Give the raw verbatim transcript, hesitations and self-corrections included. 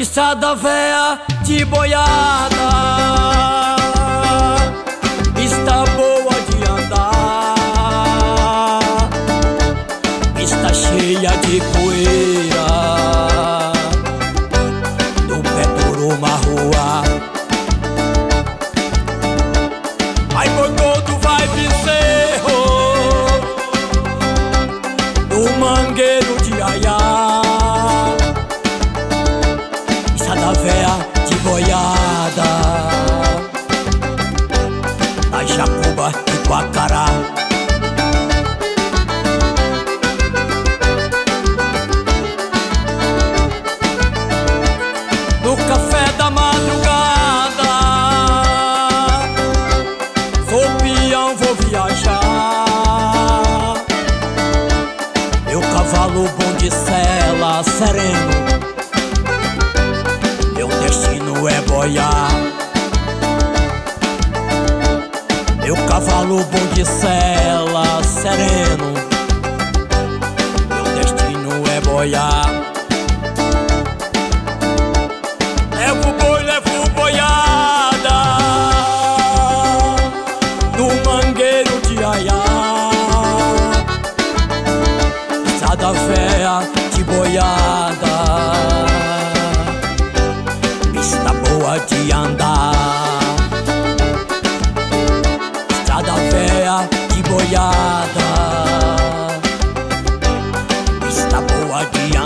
estrada véia de boiada, está boa de andar, está cheia de poeira, do pé duro uma rua. Ai, boi gordo vai bezerro, do mangueiro de aiá, estrada véia de boiada, na Jacuba e Guacará. No café da madrugada, vou peão, vou viajar. Meu cavalo bom de sela, sereno, meu destino é boiar. Meu cavalo bom de sela, sereno, meu destino é boiar. Levo boi, levo boiada, no mangueiro de aiá, estrada véia de boiada, pista boa de andar, estrada véia de boiada, pista boa de andar.